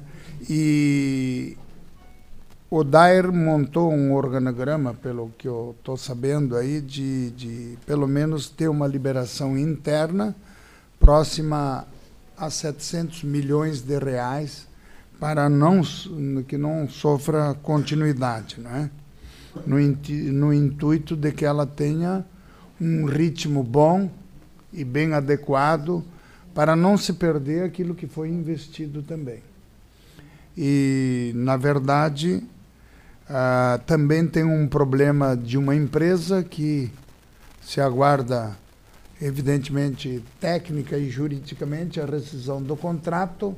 E o Dair montou um organograma, pelo que eu estou sabendo aí, de, de pelo menos ter uma liberação interna próxima a setecentos milhões de reais para não, que não sofra continuidade, não é? No, no intuito de que ela tenha um ritmo bom e bem adequado para não se perder aquilo que foi investido também. E, na verdade, ah, também tem um problema de uma empresa que se aguarda, evidentemente, técnica e juridicamente, a rescisão do contrato,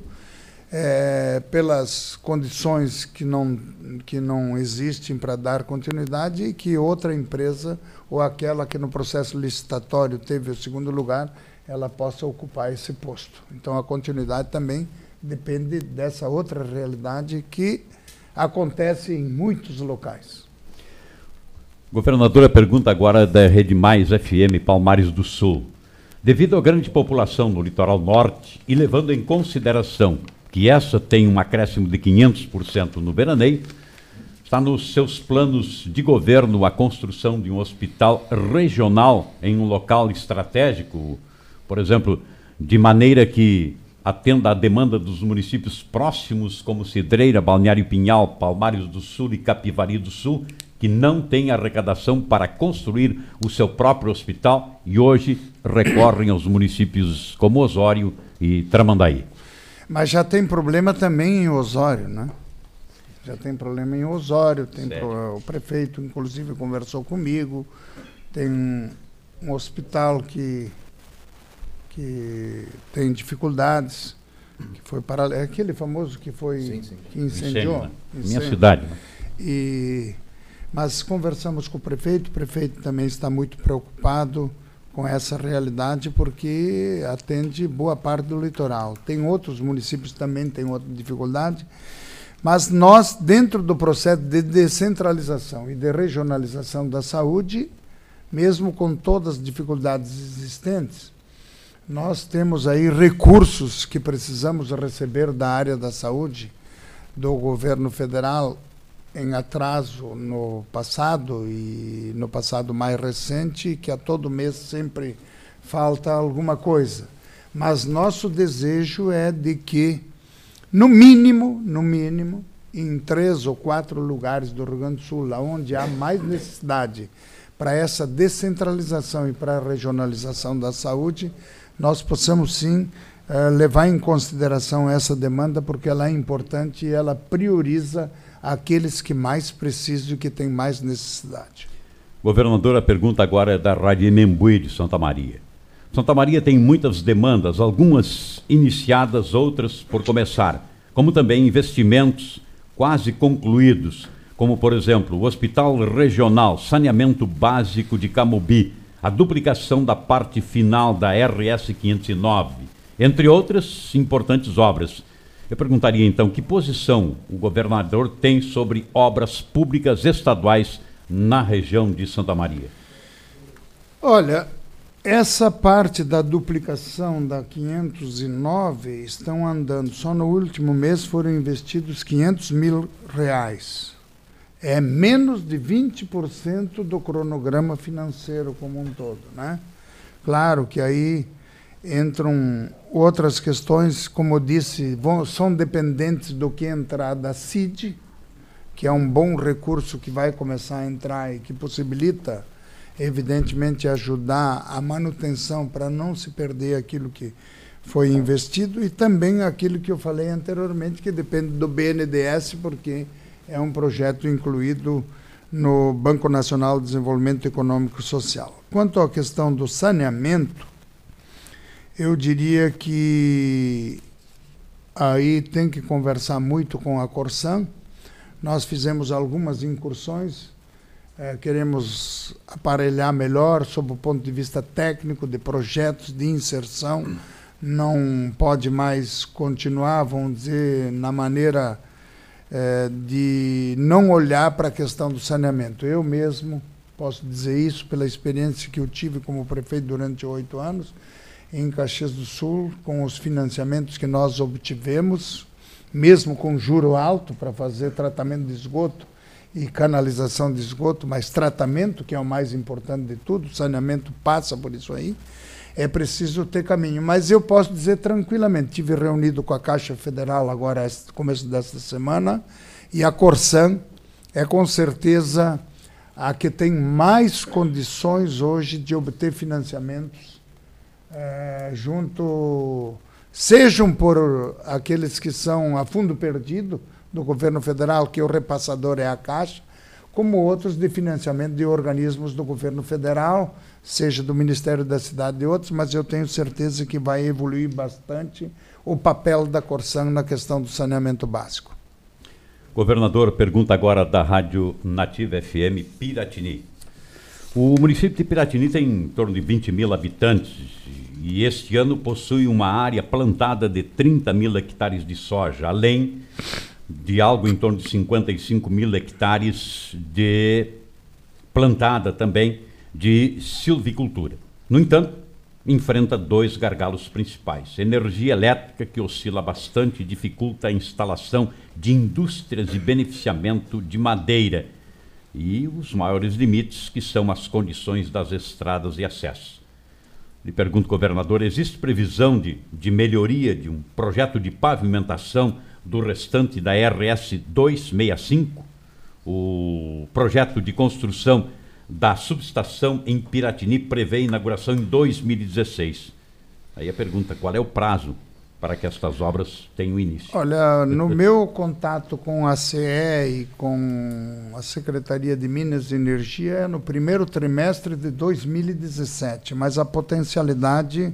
é, pelas condições que não, que não existem para dar continuidade, e que outra empresa, ou aquela que no processo licitatório teve o segundo lugar, ela possa ocupar esse posto. Então, a continuidade também depende dessa outra realidade que acontece em muitos locais. Governadora, pergunta agora da Rede Mais F M Palmares do Sul. Devido à grande população no litoral norte e levando em consideração que essa tem um acréscimo de quinhentos por cento no veraneio, está nos seus planos de governo a construção de um hospital regional em um local estratégico, por exemplo, de maneira que atenda à demanda dos municípios próximos, como Cidreira, Balneário Pinhal, Palmares do Sul e Capivari do Sul, que não têm arrecadação para construir o seu próprio hospital e hoje recorrem aos municípios como Osório e Tramandaí. Mas já tem problema também em Osório, né? Já tem problema em Osório, tem pro, o prefeito, inclusive, conversou comigo, tem um, um hospital que, que tem dificuldades, que foi para é aquele famoso que foi sim, sim. que incendiou. Incêndio, né? Minha cidade. Né? E, mas conversamos com o prefeito, o prefeito também está muito preocupado com essa realidade, porque atende boa parte do litoral. Tem outros municípios que também têm outra dificuldade, mas nós, dentro do processo de descentralização e de regionalização da saúde, mesmo com todas as dificuldades existentes, nós temos aí recursos que precisamos receber da área da saúde, do governo federal, em atraso no passado e no passado mais recente, que a todo mês sempre falta alguma coisa. Mas nosso desejo é de que, no mínimo, no mínimo, em três ou quatro lugares do Rio Grande do Sul, onde há mais necessidade para essa descentralização e para a regionalização da saúde, nós possamos sim eh, levar em consideração essa demanda, porque ela é importante e ela prioriza aqueles que mais precisam e que têm mais necessidade. Governadora, a pergunta agora é da Rádio Inembuí de Santa Maria. Santa Maria tem muitas demandas, algumas iniciadas, outras por começar, como também investimentos quase concluídos, como, por exemplo, o Hospital Regional, saneamento básico de Camobi, a duplicação da parte final da R S quinhentos e nove, entre outras importantes obras. Eu perguntaria, então, que posição o governador tem sobre obras públicas estaduais na região de Santa Maria? Olha, essa parte da duplicação da quinhentos e nove estão andando. Só no último mês foram investidos quinhentos mil reais. É menos de vinte por cento do cronograma financeiro como um todo, né? Claro que aí entram outras questões, como eu disse, vão, são dependentes do que entrar da C I D, que é um bom recurso que vai começar a entrar e que possibilita, evidentemente, ajudar a manutenção para não se perder aquilo que foi investido, e também aquilo que eu falei anteriormente, que depende do B N D E S, porque é um projeto incluído no Banco Nacional de Desenvolvimento Econômico e Social. Quanto à questão do saneamento, eu diria que aí tem que conversar muito com a Corsan. Nós fizemos algumas incursões, eh, queremos aparelhar melhor sob o ponto de vista técnico, de projetos de inserção. Não pode mais continuar, vamos dizer, na maneira eh, de não olhar para a questão do saneamento. Eu mesmo posso dizer isso pela experiência que eu tive como prefeito durante oito anos. em Caxias do Sul, com os financiamentos que nós obtivemos, mesmo com juro alto para fazer tratamento de esgoto e canalização de esgoto, mas tratamento, que é o mais importante de tudo, saneamento passa por isso aí, é preciso ter caminho. Mas eu posso dizer tranquilamente, tive reunido com a Caixa Federal agora, no começo desta semana, e a Corsan é com certeza a que tem mais condições hoje de obter financiamentos é, junto, sejam por aqueles que são a fundo perdido do governo federal, que o repassador é a Caixa, como outros de financiamento de organismos do governo federal, seja do Ministério da Cidade e de outros, mas eu tenho certeza que vai evoluir bastante o papel da Corsan na questão do saneamento básico. Governador, pergunta agora da Rádio Nativa F M Piratini. O município de Piratini tem em torno de vinte mil habitantes e este ano possui uma área plantada de trinta mil hectares de soja, além de algo em torno de cinquenta e cinco mil hectares de plantada também de silvicultura. No entanto, enfrenta dois gargalos principais. Energia elétrica, que oscila bastante e dificulta a instalação de indústrias de beneficiamento de madeira. E os maiores limites, que são as condições das estradas e acesso. Lhe pergunto, governador, existe previsão de, de melhoria de um projeto de pavimentação do restante da R S duzentos e sessenta e cinco? O projeto de construção da subestação em Piratini prevê inauguração em dois mil e dezesseis. Aí a pergunta, qual é o prazo para que estas obras tenham início? Olha, no meu contato com a C E e com a Secretaria de Minas e Energia é no primeiro trimestre de dois mil e dezessete, mas a potencialidade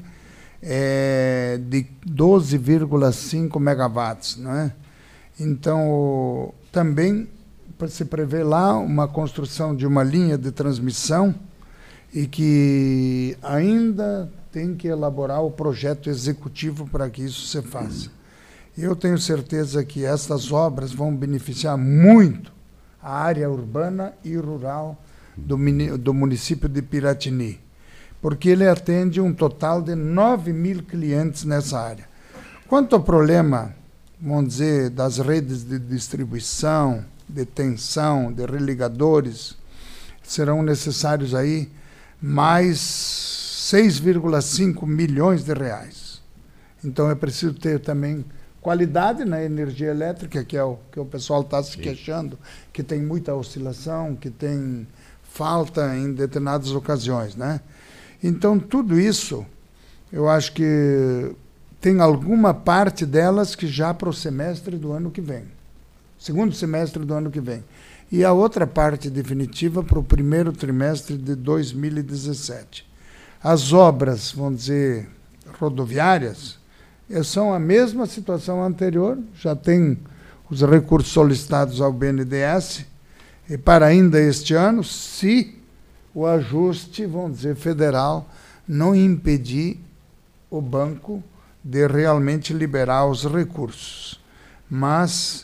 é de doze vírgula cinco megawatts, não é? Então, também se prevê lá uma construção de uma linha de transmissão e que ainda tem que elaborar o projeto executivo para que isso se faça. Eu tenho certeza que essas obras vão beneficiar muito a área urbana e rural do, do município de Piratini, porque ele atende um total de nove mil clientes nessa área. Quanto ao problema, vamos dizer, das redes de distribuição, de tensão, de religadores, serão necessários aí mais seis vírgula cinco milhões de reais. Então é preciso ter também qualidade na energia elétrica, que é o que o pessoal está se queixando, que tem muita oscilação, que tem falta em determinadas ocasiões, né? Então tudo isso, eu acho que tem alguma parte delas que já para o semestre do ano que vem. Segundo semestre do ano que vem. E a outra parte definitiva para o primeiro trimestre de dois mil e dezessete. As obras, vamos dizer, rodoviárias, são a mesma situação anterior, já tem os recursos solicitados ao B N D E S, e para ainda este ano, se o ajuste, vamos dizer, federal, não impedir o banco de realmente liberar os recursos. Mas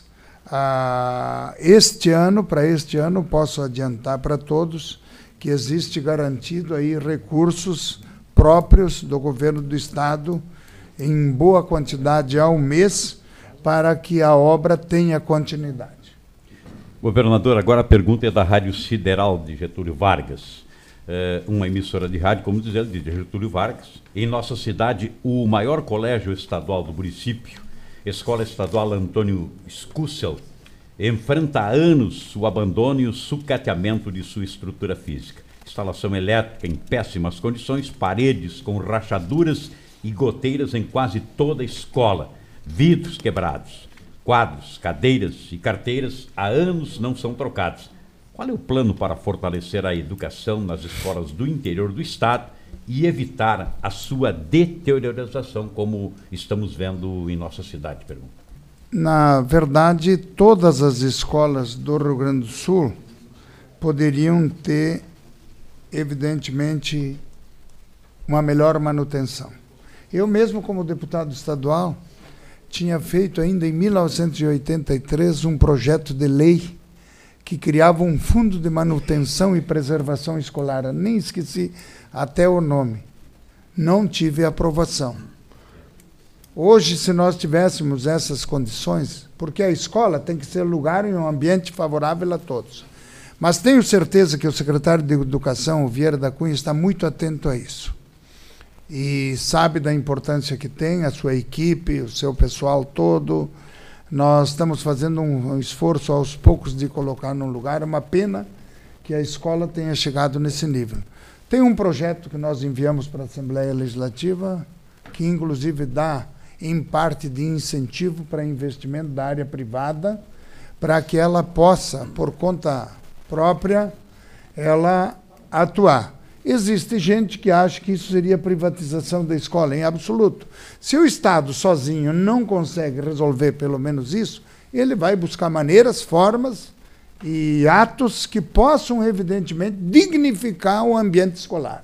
Ah, este ano, para este ano, posso adiantar para todos que existe garantido aí recursos próprios do governo do estado em boa quantidade ao mês para que a obra tenha continuidade. Governador, agora a pergunta é da Rádio Sideral de Getúlio Vargas, é uma emissora de rádio, como dizer, de Getúlio Vargas. Em nossa cidade, o maior colégio estadual do município, Escola Estadual Antônio Scussel, enfrenta há anos o abandono e o sucateamento de sua estrutura física. Instalação elétrica em péssimas condições, paredes com rachaduras e goteiras em quase toda a escola, vidros quebrados, quadros, cadeiras e carteiras há anos não são trocados. Qual é o plano para fortalecer a educação nas escolas do interior do estado e evitar a sua deteriorização, como estamos vendo em nossa cidade? Pergunta. Na verdade, todas as escolas do Rio Grande do Sul poderiam ter, evidentemente, uma melhor manutenção. Eu mesmo, como deputado estadual, tinha feito ainda em mil novecentos e oitenta e três um projeto de lei que criava um fundo de manutenção e preservação escolar. Eu nem esqueci até o nome. não tive aprovação. Hoje, se nós tivéssemos essas condições, porque a escola tem que ser lugar e um ambiente favorável a todos. Mas tenho certeza que o secretário de Educação, o Vieira da Cunha, está muito atento a isso. E sabe da importância que tem a sua equipe, o seu pessoal todo. Nós estamos fazendo um, um esforço aos poucos de colocar num lugar. É uma pena que a escola tenha chegado nesse nível. Tem um projeto que nós enviamos para a Assembleia Legislativa, que inclusive dá, em parte, de incentivo para investimento da área privada, para que ela possa, por conta própria, ela atuar. Existe gente que acha que isso seria privatização da escola, em absoluto. Se o Estado sozinho não consegue resolver pelo menos isso, ele vai buscar maneiras, formas e atos que possam, evidentemente, dignificar o ambiente escolar.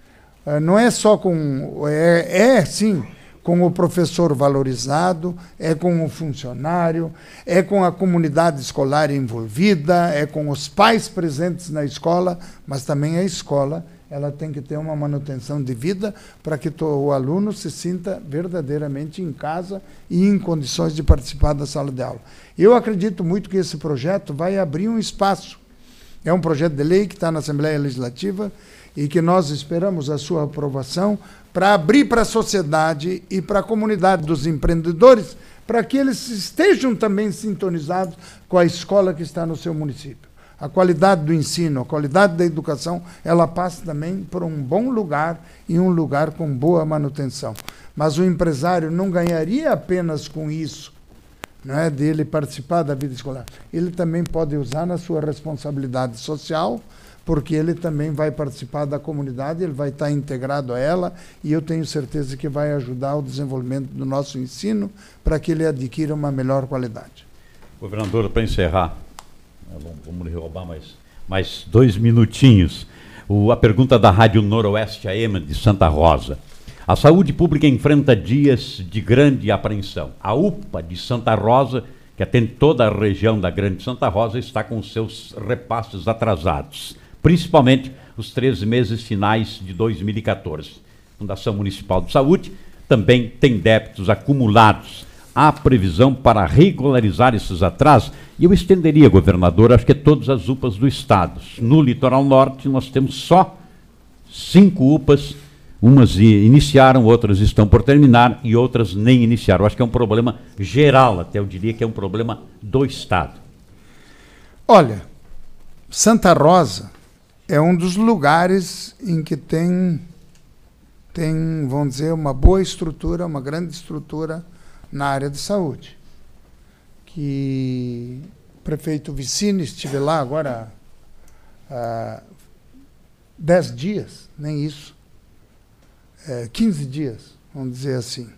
Não é só com... É, é sim, com o professor valorizado, é com o funcionário, é com a comunidade escolar envolvida, é com os pais presentes na escola, mas também a escola ela tem que ter uma manutenção de vida para que o aluno se sinta verdadeiramente em casa e em condições de participar da sala de aula. Eu acredito muito que esse projeto vai abrir um espaço. É um projeto de lei que está na Assembleia Legislativa e que nós esperamos a sua aprovação para abrir para a sociedade e para a comunidade dos empreendedores, para que eles estejam também sintonizados com a escola que está no seu município. A qualidade do ensino, a qualidade da educação, ela passa também por um bom lugar e um lugar com boa manutenção. Mas o empresário não ganharia apenas com isso, não é, dele participar da vida escolar. Ele também pode usar na sua responsabilidade social, porque ele também vai participar da comunidade, ele vai estar integrado a ela, e eu tenho certeza que vai ajudar o desenvolvimento do nosso ensino para que ele adquira uma melhor qualidade. Governador, para encerrar, vamos lhe roubar mais, mais dois minutinhos. O, a pergunta da Rádio Noroeste A M de Santa Rosa. A saúde pública enfrenta dias de grande apreensão. A U P A de Santa Rosa, que atende toda a região da Grande Santa Rosa, está com seus repasses atrasados, principalmente os três meses finais de dois mil e quatorze. A Fundação Municipal de Saúde também tem débitos acumulados. Há previsão para regularizar esses atrasos? E eu estenderia, governador, acho que é todas as U P As do Estado. No Litoral Norte nós temos só cinco U P As, umas iniciaram, outras estão por terminar e outras nem iniciaram. Acho que é um problema geral, até eu diria que é um problema do Estado. Olha, Santa Rosa é um dos lugares em que tem, tem, vamos dizer, uma boa estrutura, uma grande estrutura na área de saúde. Que o prefeito Vicini, estive lá agora há dez dias, nem isso, é, quinze dias, vamos dizer assim.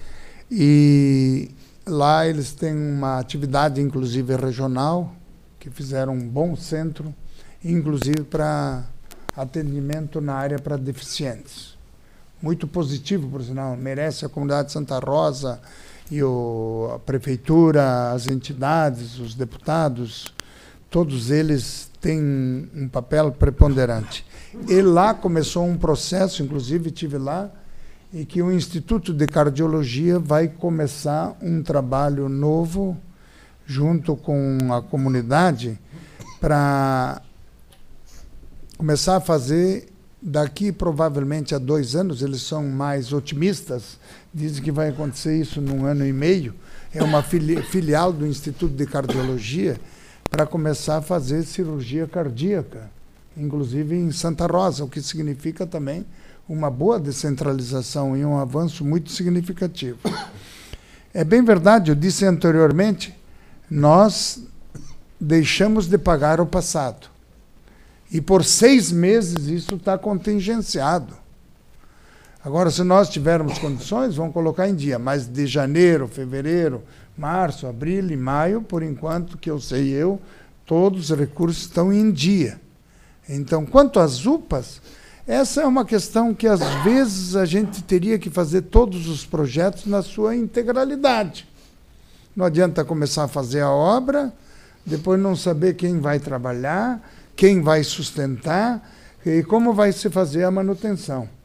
E lá eles têm uma atividade, inclusive regional, que fizeram um bom centro, inclusive para atendimento na área para deficientes. Muito positivo, por sinal, merece a comunidade de Santa Rosa e o, a prefeitura, as entidades, os deputados, todos eles têm um papel preponderante. E lá começou um processo, inclusive estive lá, e que o Instituto de Cardiologia vai começar um trabalho novo, junto com a comunidade, para começar a fazer, daqui provavelmente a dois anos, eles são mais otimistas, dizem que vai acontecer isso num ano e meio, é uma fili filial do Instituto de Cardiologia, para começar a fazer cirurgia cardíaca, inclusive em Santa Rosa, o que significa também uma boa descentralização e um avanço muito significativo. É bem verdade, eu disse anteriormente, nós deixamos de pagar o passado. E por seis meses isso está contingenciado. Agora, se nós tivermos condições, vamos colocar em dia. Mas de janeiro, fevereiro, março, abril e maio, por enquanto, que eu sei eu, todos os recursos estão em dia. Então, quanto às U P As, essa é uma questão que, às vezes, a gente teria que fazer todos os projetos na sua integralidade. Não adianta começar a fazer a obra, depois não saber quem vai trabalhar, quem vai sustentar e como vai se fazer a manutenção.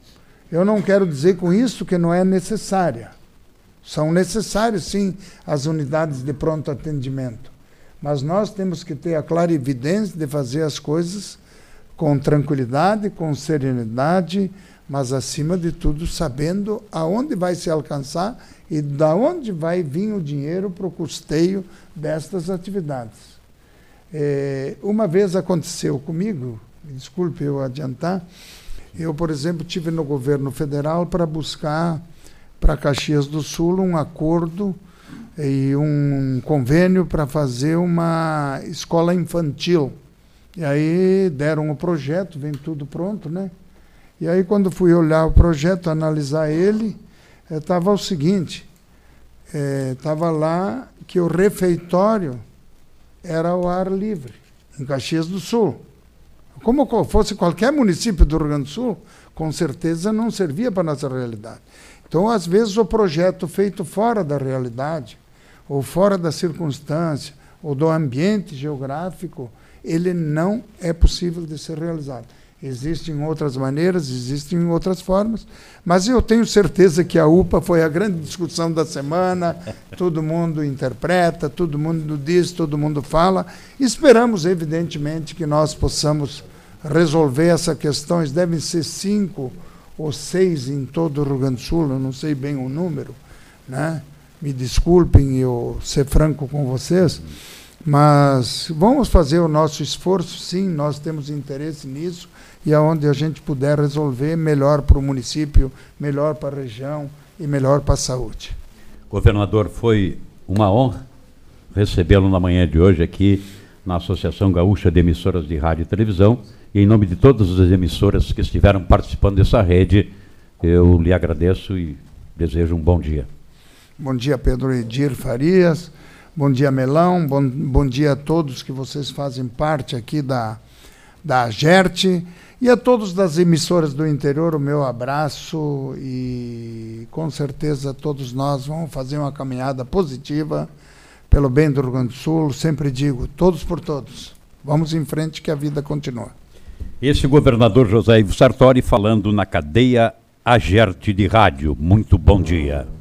Eu não quero dizer com isso que não é necessária. São necessárias, sim, as unidades de pronto atendimento. Mas nós temos que ter a clarividência de fazer as coisas com tranquilidade, com serenidade, mas, acima de tudo, sabendo aonde vai se alcançar e da onde vai vir o dinheiro para o custeio destas atividades. É, uma vez aconteceu comigo, me desculpe eu adiantar, eu, por exemplo, estive no governo federal para buscar para Caxias do Sul um acordo e um convênio para fazer uma escola infantil. E aí deram o projeto, vem tudo pronto, né? E aí, quando fui olhar o projeto, analisar ele, estava o seguinte, estava lá que o refeitório era ao ar livre, em Caxias do Sul. Como fosse qualquer município do Rio Grande do Sul, com certeza não servia para a nossa realidade. Então, às vezes, o projeto feito fora da realidade, ou fora da circunstância, ou do ambiente geográfico, ele não é possível de ser realizado. Existem outras maneiras, existem outras formas, mas eu tenho certeza que a U P A foi a grande discussão da semana, todo mundo interpreta, todo mundo diz, todo mundo fala. Esperamos, evidentemente, que nós possamos resolver essas questões. Devem ser cinco ou seis em todo o Rio Grande do Sul, eu não sei bem o número, né? Me desculpem eu ser franco com vocês, mas vamos fazer o nosso esforço, sim, nós temos interesse nisso, e aonde a gente puder resolver, melhor para o município, melhor para a região e melhor para a saúde. Governador, foi uma honra recebê-lo na manhã de hoje aqui na Associação Gaúcha de Emissoras de Rádio e Televisão, e em nome de todas as emissoras que estiveram participando dessa rede, eu lhe agradeço e desejo um bom dia. Bom dia, Pedro Edir Farias. Bom dia, Melão. Bom, bom dia a todos que vocês fazem parte aqui da, da AGERT. E a todos das emissoras do interior, o meu abraço. E com certeza todos nós vamos fazer uma caminhada positiva pelo bem do Rio Grande do Sul. Sempre digo, todos por todos. Vamos em frente que a vida continua. Esse governador José Ivo Sartori falando na cadeia AGERT de rádio. Muito bom dia.